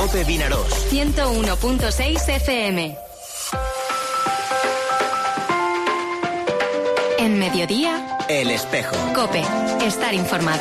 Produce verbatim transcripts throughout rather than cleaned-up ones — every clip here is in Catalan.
Cope Vinaròs. ciento uno punto seis F M. En mediodía, El Espejo. Cope, estar informado.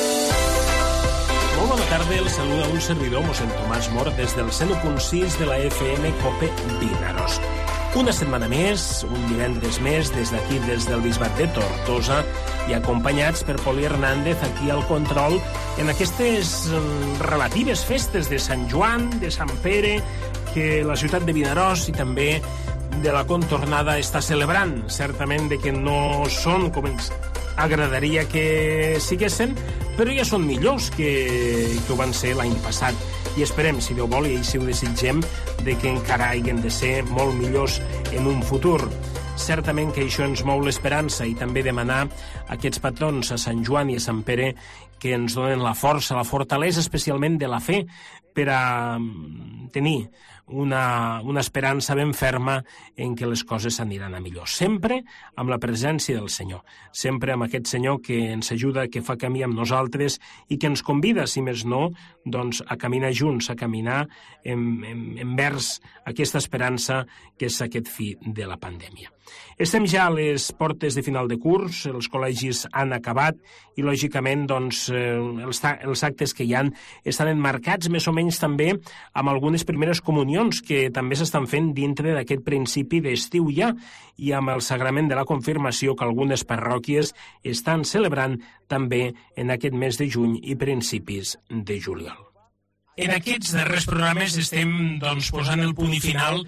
Molt bona tarda, el saluda un servidor, mossèn Tomàs Mor, des del cent u punt sis de la F M Cope Vinaròs. Una setmana més, un divendres més, des d'aquí, des del Bisbat de Tortosa, i acompanyats per Poli Hernández aquí al control en aquestes relatives festes de Sant Joan, de Sant Pere, que la ciutat de Vinaròs i també de la contornada està celebrant. Certament de que no són com ens agradaria que siguessin, però ja són millors que, que ho van ser l'any passat. I esperem, si Déu vol, i així ho desitgem, de que encara hagin de ser molt millors en un futur. Certament que això ens mou l'esperança i també demanar a aquests patrons, a Sant Joan i a Sant Pere, que ens donen la força, la fortalesa especialment de la fe per a tenir una, una esperança ben ferma en què les coses s'aniran a millor. Sempre amb la presència del Senyor, sempre amb aquest Senyor que ens ajuda, que fa camí amb nosaltres i que ens convida, si més no, doncs, a caminar junts, a caminar en, en, envers aquesta esperança que és aquest fi de la pandèmia. Estem ja a les portes de final de curs, els col·legis han acabat i, lògicament, doncs, els, els actes que hi han estan enmarcats més o menys també amb algunes primeres comunions que també s'estan fent dintre d'aquest principi d'estiu ja i amb el sagrament de la confirmació que algunes parròquies estan celebrant també en aquest mes de juny i principis de juliol. En aquests darrers programes estem doncs, posant el punt i final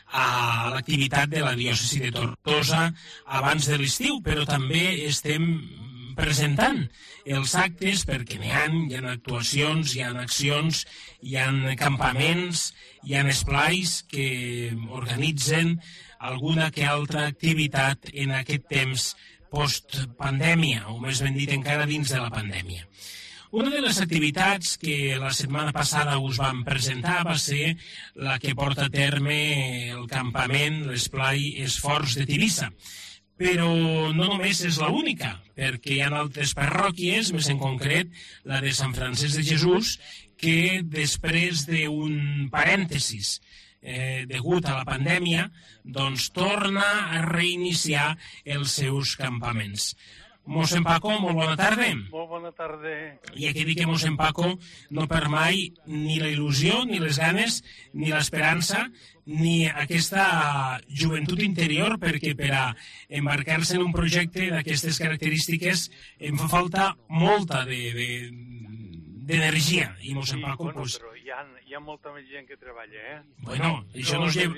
a l'activitat de la diòcesi de Tortosa abans de l'estiu, però també estem presentant els actes perquè n'hi ha, hi ha actuacions, hi ha accions, hi ha campaments, hi ha esplais que organitzen alguna que altra activitat en aquest temps post-pandèmia, o més ben dit encara dins de la pandèmia. Una de les activitats que la setmana passada us vam presentar va ser la que porta a terme el campament, l'esplai Esforç de Tivissa. Però no només és l'única, perquè hi ha altres parròquies, més en concret la de Sant Francesc de Jesús, que després d'un parèntesis eh, degut a la pandèmia, doncs torna a reiniciar els seus campaments. Mossèn Paco, molt bona tarda. Molt bona tarda. I aquí dic que mossèn Paco no perd mai ni la il·lusió, ni les ganes, ni l'esperança, ni aquesta joventut interior, perquè per a embarcar-se en un projecte d'aquestes característiques em fa falta molta de, de, d'energia. I mossèn sí, Paco, bueno, pues... però hi ha, hi ha molta més gent que treballa, eh? Bueno, això no es lleva...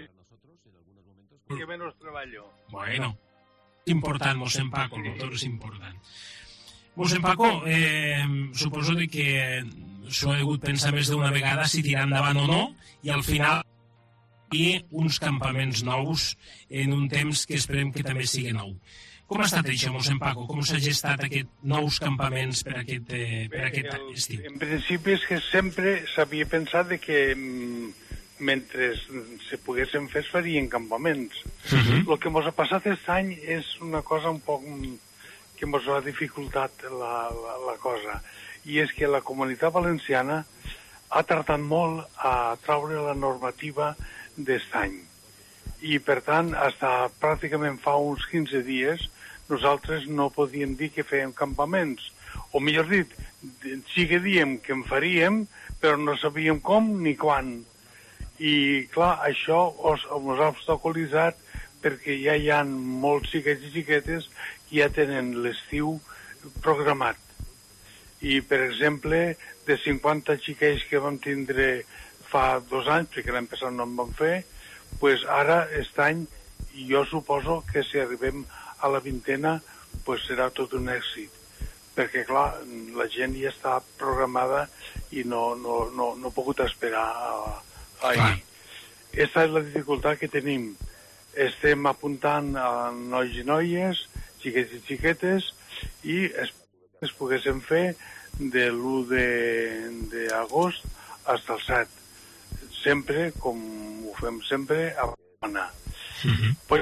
Que menys treballo. Bueno... important, mossèn Paco, el doctor és important. Mossèn Paco, eh, suposo de que s'ho ha hagut pensar més d'una vegada si tirar endavant o no, i al final hi ha uns campaments nous en un temps que esperem que també sigui nou. Com ha estat això, mossèn Paco? Com s'ha gestat aquests nous campaments per aquest, eh, per aquest el, estiu? En principi és que sempre s'havia pensat de que mentre se poguessin fer es farien campaments. Uh-huh. El que ens ha passat aquest any és una cosa un poc que ens ha dificultat la, la, la cosa, i és que la Comunitat Valenciana ha tardat molt a traure la normativa d'aquest any. I, per tant, fins pràcticament fa uns quinze dies nosaltres no podíem dir que fèiem campaments. O millor dit, sí que diem que en faríem, però no sabíem com ni quan. I, clar, això ens ha obstaculitzat perquè ja hi ha molts xiquets i xiquetes que ja tenen l'estiu programat. I, per exemple, de cinquanta xiquets que vam tindre fa dos anys, perquè l'any passat no en vam fer, pues ara, aquest any, jo suposo que si arribem a la vintena, pues serà tot un èxit. Perquè, clar, la gent ja està programada i no, no, no, no ha pogut esperar a ahir. Aquesta és la dificultat que tenim. Estem apuntant a nois i noies, xiquets i xiquetes, i es, es poguessin fer de l'u d'agost fins al set. Sempre, com ho fem sempre, a Barcelona. Uh-huh. Pues,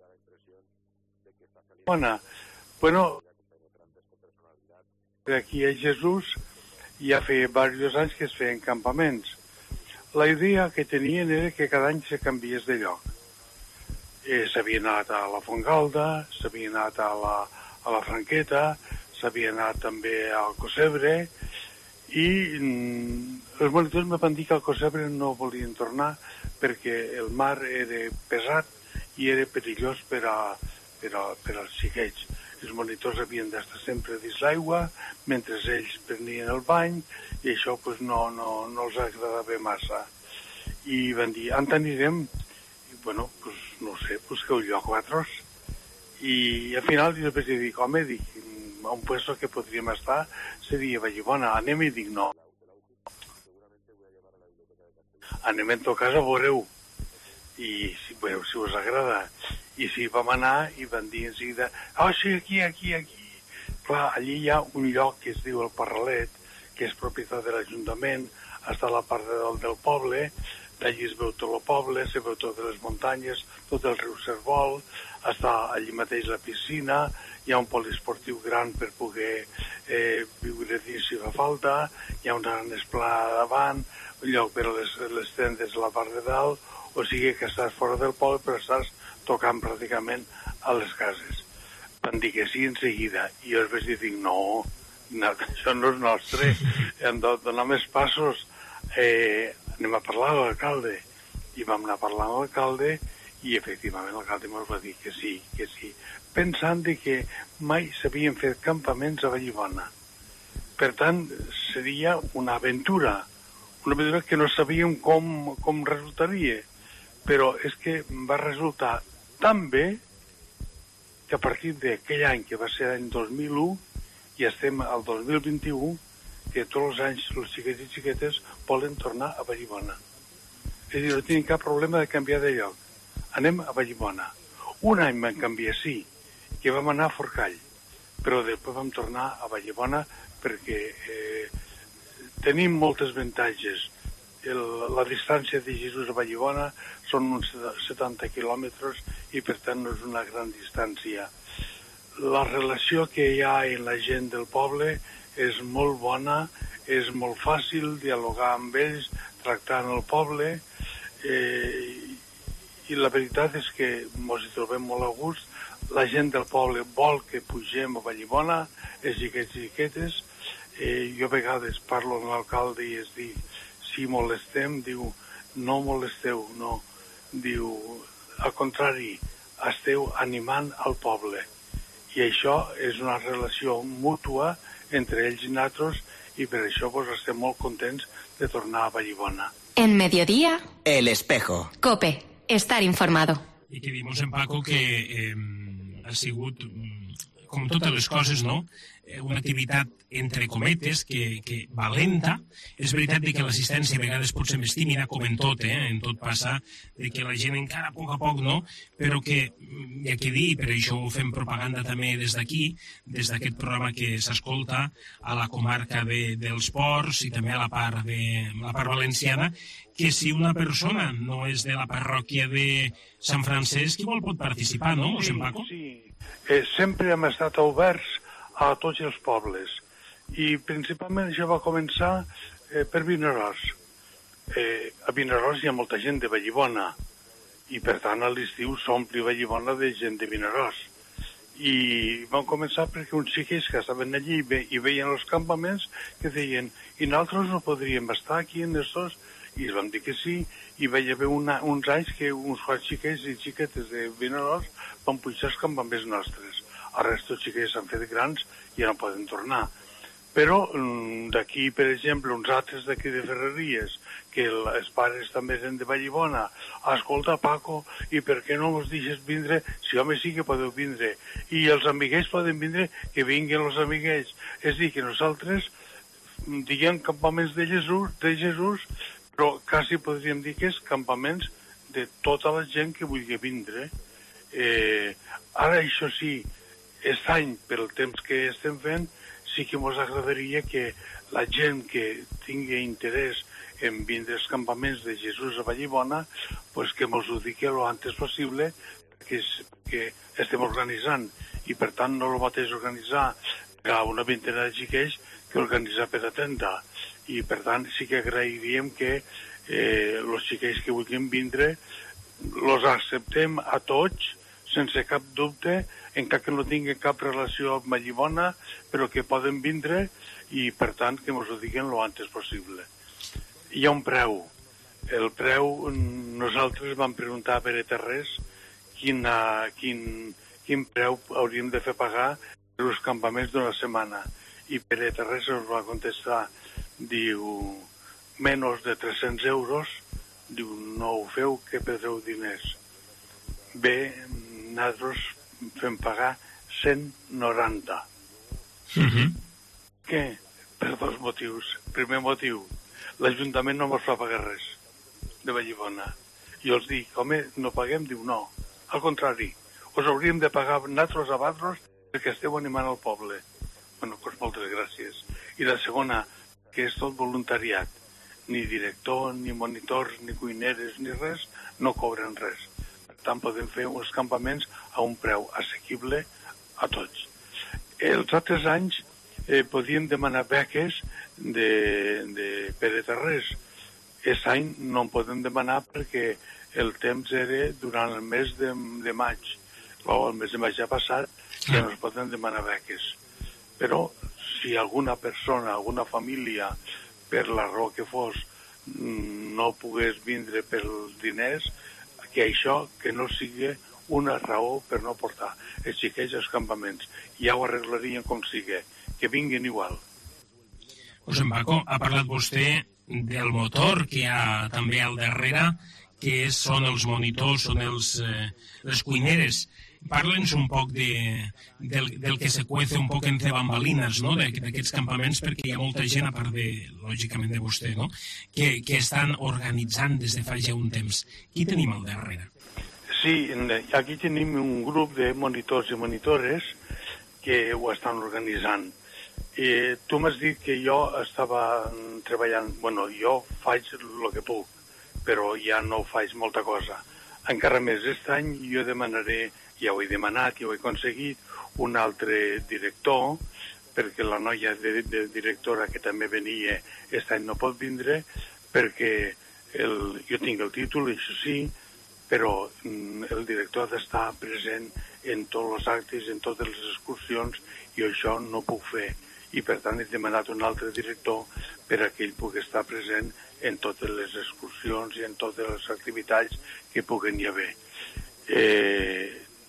bueno, aquí a Jesús ja feia diversos anys que es feien campaments. la idea que tenien era que cada any se canviés de lloc. Eh, s'havia anat a la Fontgalda, s'havia anat a la, a la Franqueta, s'havia anat també al Cosebre, i mm, els monitors me van dir que al Cosebre no volien tornar perquè el mar era pesat i era perillós per, a, per, a, per als xiquets. Els monitors havien d'estar sempre dins l'aigua mentre ells prenien el bany i això pues, no, no, no els agradava massa. I van dir, on anirem? I, bueno, pues, no sé, busqueu lloc vosaltres. I al final jo vaig dir, home, dic, un puesto que podríem estar seria Vallibona. Anem i dic, no. Anem en tot cas a veureu. I si, bueno, si us agrada. I si vam anar i van dir en seguida, oh, sí, aquí, aquí, aquí. Clar, allí hi ha un lloc que es diu el Parralet, que és propietat de l'Ajuntament, està a la part de dalt del poble, d'allí es veu tot el poble, se veu totes les muntanyes, tot el riu Cervol, està allí mateix la piscina, hi ha un poliesportiu gran per poder eh, viure dins si fa falta, hi ha una gran esplana davant, un lloc per a les, les tendes a la part de dalt, o sigui que estàs fora del poble però estàs tocant pràcticament a les cases. Van dir que sí en seguida, i jo els vaig dir, no, no, això no és nostre, hem de donar més passos, eh, anem a parlar amb l'alcalde. I vam anar a parlar amb l'alcalde i efectivament l'alcalde ens va dir que sí, que sí, pensant de que mai s'havien fet campaments a Vallibona. Per tant, seria una aventura, una aventura que no sabíem com, com resultaria, però és que va resultar tan bé que a partir d'aquell any, que va ser l'any dos mil u, i estem al dos mil vint-i-u, que tots els anys els xiquets i xiquetes volen tornar a Vallibona. És a dir, no tenen cap problema de canviar de lloc. Anem a Vallibona. Un any vam canviar, sí, que vam anar a Forcall, però després vam tornar a Vallibona perquè eh, tenim moltes avantatges. El, la distància de Jesús a Vallibona són uns setanta quilòmetres i per tant no és una gran distància. La relació que hi ha en la gent del poble és molt bona, és molt fàcil dialogar amb ells, tractar en el poble, eh, i la veritat és que ens hi trobem molt a gust. La gent del poble vol que pugem a Vallibona, els xiquets i xiquetes. Eh, jo a vegades parlo amb l'alcalde i es diu, si molestem, diu, no molesteu, no. Diu, al contrari, esteu animant al poble. I això és una relació mútua entre ells i nosaltres, i per això pues, estem molt contents de tornar a Vallibona. En Mediodía, El Espejo. COPE, estar informado. I que dimos en Paco que eh, ha sigut, com totes les coses, no?, una activitat entre cometes que, que valenta. És veritat de que l'assistència a vegades pot ser més tímida, com en tot, eh? En tot passa de que la gent encara a poc a poc, no? Però que, hi ha que dir, per això fem propaganda també des d'aquí, des d'aquest programa que s'escolta a la comarca de, dels Ports i també a la part, de, la part valenciana, que si una persona no és de la parròquia de Sant Francesc, igual pot participar, no, mossèn Paco? Sí, eh, sempre hem estat oberts a tots els pobles. I principalment això va començar eh, per Vinaròs. Eh, a Vinaròs hi ha molta gent de Vallibona i per tant a l'estiu s'ompli Vallibona de gent de Vinaròs. I vam començar perquè uns xiquets que estaven allí i, ve, i veien els campaments que deien, i nosaltres no podríem estar aquí en estos, i es vam dir que sí, i veia haver una, uns anys que uns quants xiquets i xiquetes de Vinaròs van pujar els campaments nostres. El resta dels xiquets s'han fet grans i ja no poden tornar. Però d'aquí, per exemple, uns altres d'aquí de Ferreries, que els pares també eren de Vallibona, escolta, Paco, i per què no ens deixes vindre? Si home sí que podeu vindre. I els amiguets poden vindre, que vinguin els amiguets. És dir, que nosaltres diguem campaments de Jesús, de Jesús, però quasi podríem dir que és campaments de tota la gent que vulgui vindre. Eh, ara, això sí, aquest any, per el temps que estem fent, sí que ens agradaria que la gent que tingui interès en vindre als campaments de Jesús a Vallibona, pues que ens ho digui el antes possible, que, és, que estem organitzant. I per tant no el mateix organitzar a una vintena de xiquets que organitzar per a trenta. I per tant sí que agrairíem que eh, els xiquets que vulguin vindre, els acceptem a tots, sense cap dubte, encara que no tinguin cap relació amb Vallibona, però que poden vindre i, per tant, que ens ho diguin el antes possible. Hi ha un preu. El preu, nosaltres vam preguntar a Pere Terrés quin, quin, quin preu hauríem de fer pagar per els campaments d'una setmana. I Pere Terrés ens va contestar, diu, menys de tres-cents euros, diu, no ho feu, que perdreu diners. Bé, nosaltres fem pagar cent noranta. Uh-huh. Què? Per dos motius. Primer motiu, l'Ajuntament no ens fa pagar res de Vallibona. I els dic, home, no paguem? Diu, no. Al contrari, us hauríem de pagar nosaltres a vosaltres perquè esteu animant el poble. Bueno, doncs moltes gràcies. I la segona, que és tot voluntariat. Ni director, ni monitors, ni cuineres, ni res, no cobren res. Per tant, podem fer uns campaments a un preu assequible a tots. Els altres anys eh, podíem demanar beques de, de Pere Terrés. Aquest any no en podem demanar perquè el temps era durant el mes de, de maig. O el mes de maig ja passat, ja no es poden demanar beques. Però si alguna persona, alguna família, per la raó que fos, no pogués vindre pels diners, que això que no sigui una raó per no portar els xiquets als campaments. Ja ho arreglarien com sigui, que vinguin igual. José Paco, ha parlat vostè del motor que hi ha també al darrere, que són els monitors, són els, eh, les cuineres. Parla'ns un poc de, del, del que se cuece un poc entre bambalines, no?, d'aquests campaments, perquè hi ha molta gent, a part de, lògicament, de vostè, no?, que, que estan organitzant des de fa ja un temps. Qui tenim al darrere? Sí, aquí tenim un grup de monitors i monitores que ho estan organitzant. Eh, tu m'has dit que jo estava treballant... Bueno, jo faig el que puc, però ja no faig molta cosa. Encara més, aquest any jo demanaré, ja ho he demanat, ja ho he aconseguit, un altre director, perquè la noia de, de directora que també venia aquest any no pot vindre, perquè el, jo tinc el títol, això sí, però el director ha d'estar present en tots els actes, en totes les excursions, i això no puc fer. I per tant he demanat un altre director per a que ell pugui estar present en totes les excursions i en totes les activitats que puguen hi haver. Eh,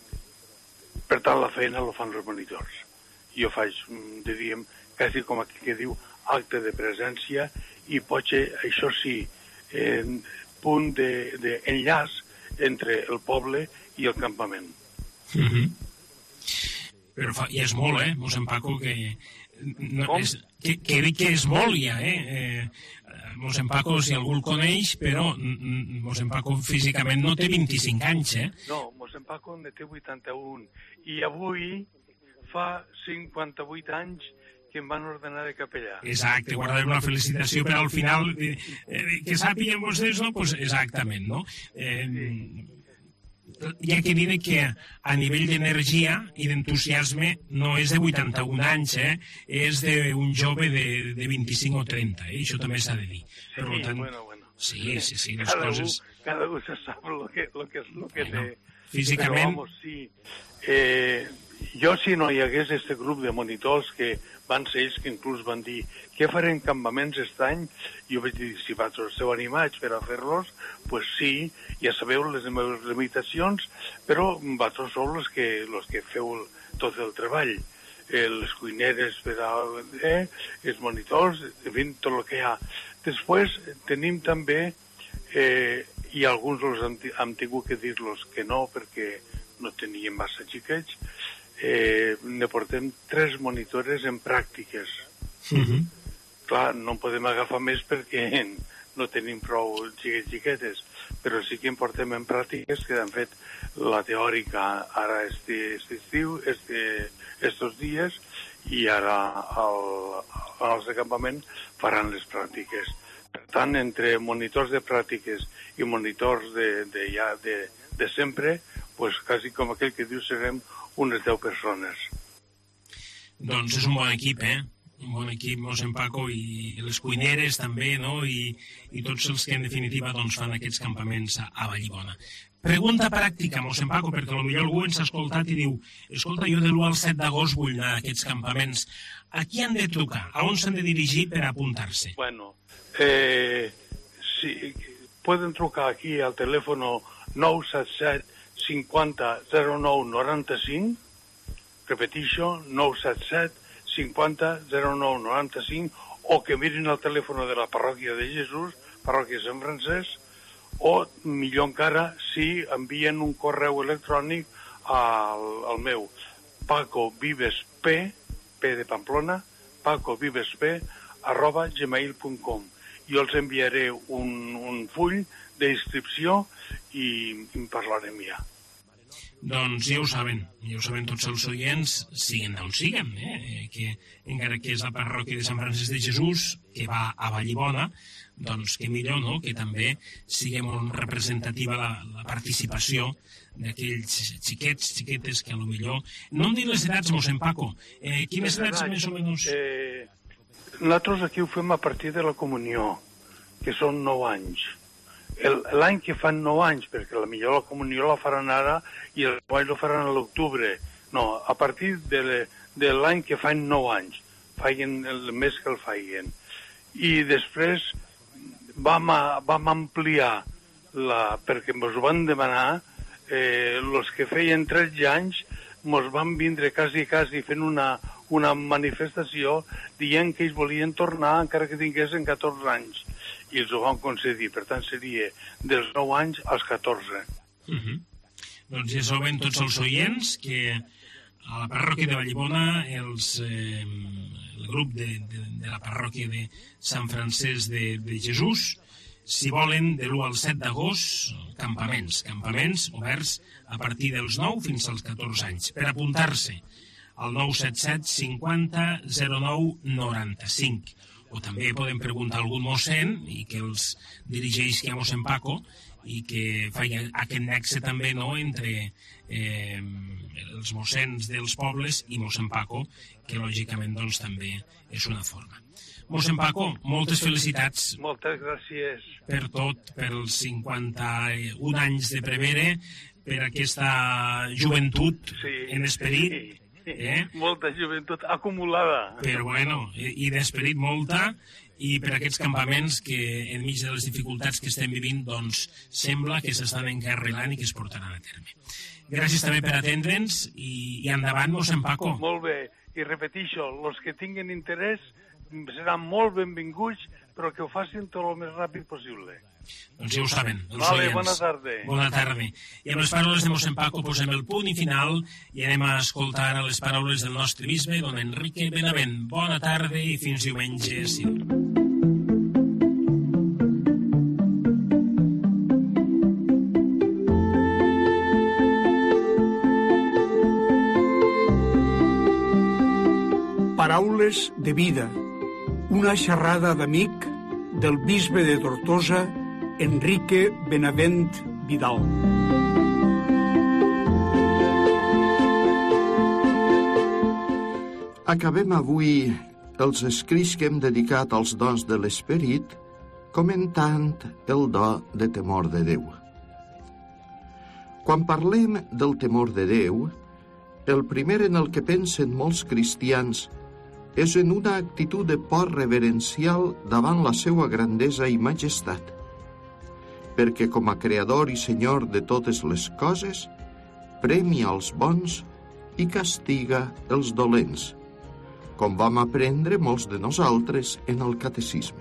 per tant, la feina la fan els monitors. Jo faig, diríem, quasi com aquí que diu, acte de presència i potser, això sí, en punt d'enllaç entre el poble i el campament. Mm-hmm. Però fa, i és molt, eh, mossèn Paco, que... No, és, que, que dic que és molt ja, eh? eh mossèn Paco, si algú el coneix, però mossèn Paco físicament no té vint-i-cinc anys, eh? No, mossèn Paco ne té vuitanta-un. I avui fa cinquanta-vuit anys que em van ordenar de capellà. Exacte, guardarem una felicitació per al final, eh, que sàpiguen vostès, no? Pues exactament, no? Eh, hi ha que dir que a nivell d'energia i d'entusiasme no és de vuitanta-un anys, eh? És d'un jove de, de vint-i-cinc o trenta, eh? Això també s'ha de dir. Per sí, tant, bueno, bueno. Sí, sí, sí, les cada coses... Un, cada un se sap el que, lo que, lo que bueno, té. Físicament... Però, vamos, sí. Eh, jo, si no hi hagués este grup de monitors que van ser ells que inclús van dir què farem campaments aquest any, jo vaig dir, si vosaltres esteu animats per a fer-los, doncs pues sí, ja sabeu les meves limitacions, però vosaltres sou els que, els que feu el, tot el treball. Eh, les cuineres per a, eh, els monitors, en fi, tot el que hi ha. Després tenim també, eh, i alguns els hem, hem tingut que dir-los que no, perquè no teníem massa xiquets, eh, ne portem tres monitores en pràctiques. Mm-hmm. Clar, no en podem agafar més perquè no tenim prou xiquets xiquetes, però sí que en portem en pràctiques que han fet la teòrica ara este, este estiu, este, estos dies, i ara al, al nostre campament faran les pràctiques. Per tant, entre monitors de pràctiques i monitors de, de, ja, de, de sempre, pues, quasi com aquell que diu serem unes deu persones. Doncs és un bon equip, eh? un bon equip, mossèn Paco, i les cuineres també, no? I, i tots els que en definitiva doncs, fan aquests campaments a, a Vallibona. Pregunta pràctica, mossèn Paco, perquè potser algú ens ha escoltat i diu escolta, jo de l'u al set d'agost vull anar a aquests campaments. A qui han de trucar? A on s'han de dirigir per apuntar-se? Bueno, eh, sí, pueden trucar aquí al teléfono nou set set cinquanta zero nou noranta-cinc, repetixo, nou set set cinquanta zero nou noranta-cinc, o que mirin el telèfon de la parròquia de Jesús, parròquia Sant Francesc, o, millor encara, si envien un correu electrònic al, al meu Paco Vives P, P de Pamplona, pacovivesp, arroba gmail punt com. Jo els enviaré un, un full d'inscripció i en parlarem ja. Doncs ja ho saben, ja ho saben tots els oients, siguen d'on siguen, eh? que encara que és la parròquia de Sant Francesc de Jesús, que va a Vallibona, doncs que millor, no?, que també sigui molt representativa la, la participació d'aquells xiquets, xiquetes que a lo millor... No em dic les edats, mossèn Paco, eh, quines edats més o menys? Eh, nosaltres aquí ho fem a partir de la comunió, que són nou anys. L'any que fan nou anys, perquè la millor la comunió la faran ara i el nou anys la faran a l'octubre. No, a partir de, le, de l'any que fan nou anys, feien el mes que el feien. I després vam, a, vam ampliar, la, perquè ens ho van demanar, eh, els que feien tretze anys ens van vindre quasi, quasi fent una, una manifestació dient que ells volien tornar encara que tinguessin catorze anys. I els ho van concedir. Per tant, seria dels nou anys als catorze. Uh-huh. Doncs ja saben tots els oients que a la parròquia de Vallibona els, eh, el grup de, de, de la parròquia de Sant Francesc de, de Jesús, si volen, de l'u al set d'agost, campaments, campaments oberts a partir dels nou fins als catorze anys. Per apuntar-se al nou set set cinquanta zero nou noranta-cinc. O també podem preguntar a algun mossèn i que els dirigeix a mossèn Paco i que faci aquest nexe també, no?, entre eh, els mossèns dels pobles i mossèn Paco, que lògicament doncs, també és una forma. Mossèn Paco, moltes felicitats. Moltes gràcies. Per tot, pels cinquanta-un anys de prevere, per aquesta joventut sí, en esperit. Sí. Eh? Molta joventut acumulada. Però bueno, i d'esperit molta, i per aquests campaments que enmig de les dificultats que estem vivint, doncs sembla que s'estan encarrilant i que es portaran a terme. Gràcies també per atendre'ns i, i endavant, mossèn Paco. Molt bé, i repetixo, els que tinguin interès seran molt benvinguts, però que ho facin tot el més ràpid possible. Doncs ja ho saben, els vale, oients. Bona tarda. Bona tarda. I amb les paraules de mossèn Paco posem el punt i final i anem a escoltar a les paraules del nostre bisbe, don Enrique Benavent. Bona tarda i fins diumenge. Sí. Paraules de vida. Una xerrada d'amic del bisbe de Tortosa, Enrique Benavent Vidal. Acabem avui els escrits que hem dedicat als dons de l'esperit, comentant el do de temor de Déu. Quan parlem del temor de Déu, el primer en el que pensen molts cristians és en una actitud de por reverencial davant la seva grandesa i majestat, perquè com a creador i senyor de totes les coses, premia els bons i castiga els dolents, com vam aprendre molts de nosaltres en el catecisme.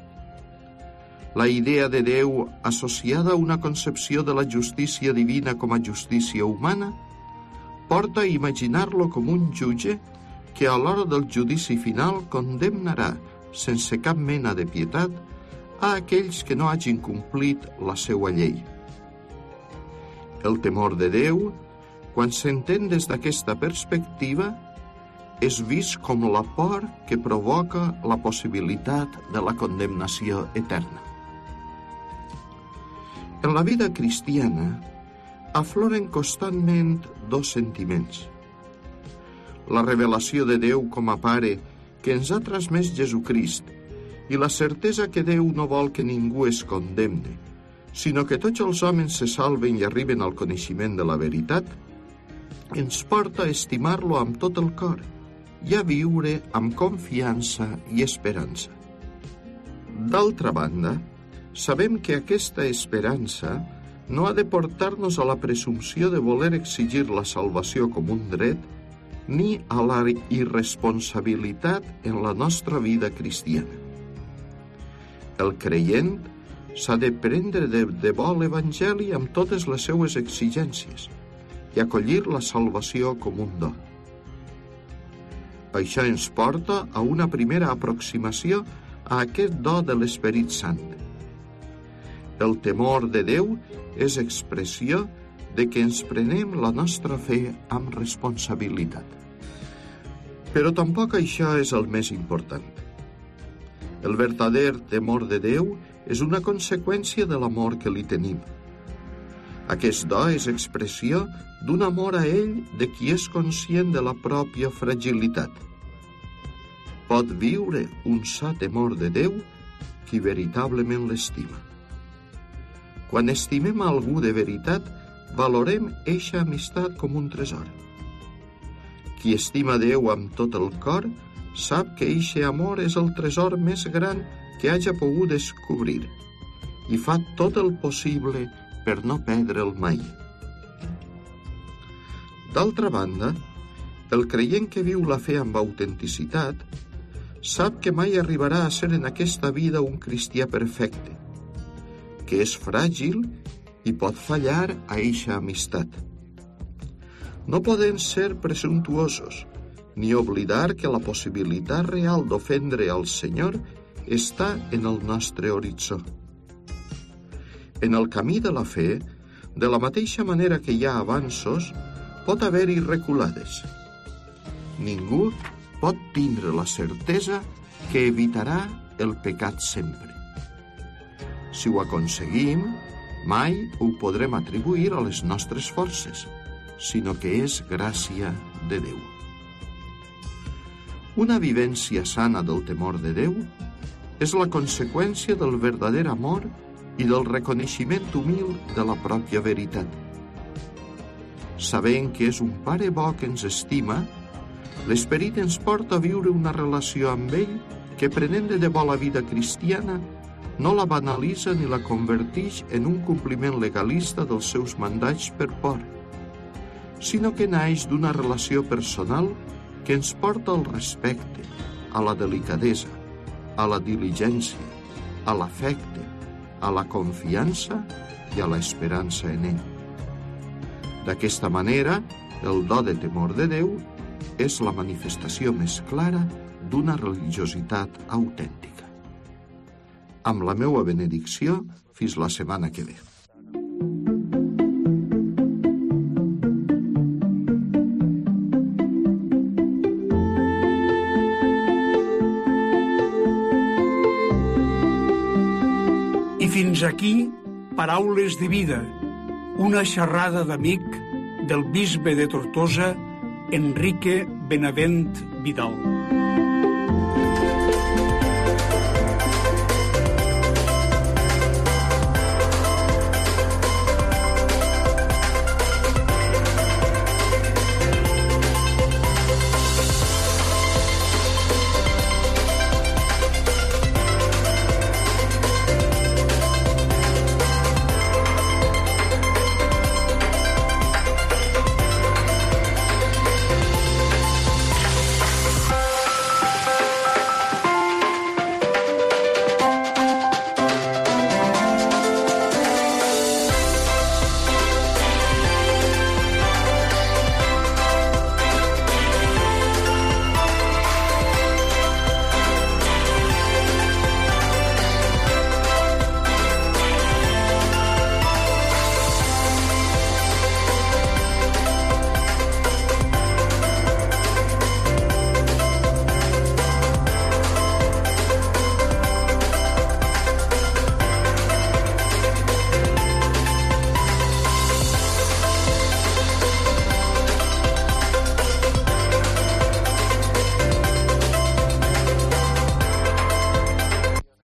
La idea de Déu associada a una concepció de la justícia divina com a justícia humana porta a imaginar-lo com un jutge que a l'hora del judici final condemnarà, sense cap mena de pietat, a aquells que no hagin complit la seva llei. El temor de Déu, quan s'entén des d'aquesta perspectiva, és vist com la por que provoca la possibilitat de la condemnació eterna. En la vida cristiana afloren constantment dos sentiments: la revelació de Déu com a Pare que ens ha transmès Jesucrist i la certesa que Déu no vol que ningú es condemne, sinó que tots els homes se salven i arriben al coneixement de la veritat, ens porta a estimar-lo amb tot el cor i a viure amb confiança i esperança. D'altra banda, sabem que aquesta esperança no ha de portar-nos a la presumpció de voler exigir la salvació com un dret, ni a la irresponsabilitat en la nostra vida cristiana. El creient s'ha de prendre de debò l'Evangeli amb totes les seues exigències i acollir la salvació com un do. Això ens porta a una primera aproximació a aquest do de l'Esperit Sant. El temor de Déu és expressió de que ens prenem la nostra fe amb responsabilitat. Però tampoc això és el més important. El verdader temor de Déu és una conseqüència de l'amor que li tenim. Aquest do és expressió d'un amor a ell de qui és conscient de la pròpia fragilitat. Pot viure un sa temor de Déu qui veritablement l'estima. Quan estimem algú de veritat, valorem eixa amistat com un tresor. Qui estima Déu amb tot el cor sap que eixe amor és el tresor més gran que haja pogut descobrir i fa tot el possible per no perdre'l mai. D'altra banda, el creient que viu la fe amb autenticitat sap que mai arribarà a ser en aquesta vida un cristià perfecte, que és fràgil i pot fallar a eixa amistat. No podem ser presumptuosos ni oblidar que la possibilitat real d'ofendre al Senyor està en el nostre horitzó. En el camí de la fe, de la mateixa manera que hi ha avanços, pot haver-hi reculades. Ningú pot tindre la certesa que evitarà el pecat sempre. Si ho aconseguim, mai ho podrem atribuir a les nostres forces, sinó que és gràcia de Déu. Una vivència sana del temor de Déu és la conseqüència del verdader amor i del reconeixement humil de la pròpia veritat. Sabent que és un pare bo que ens estima, l'Esperit ens porta a viure una relació amb ell que, prenent de debò la vida cristiana, no la banalitza ni la converteix en un compliment legalista dels seus mandats per por, sinó que naix d'una relació personal que ens porta al respecte, a la delicadesa, a la diligència, a l'afecte, a la confiança i a l'esperança en ell. D'aquesta manera, el do de temor de Déu és la manifestació més clara d'una religiositat autèntica. Amb la meua benedicció, fins la setmana que ve. I fins aquí, Paraules de Vida, una xerrada d'amic del bisbe de Tortosa, Enrique Benavent Vidal.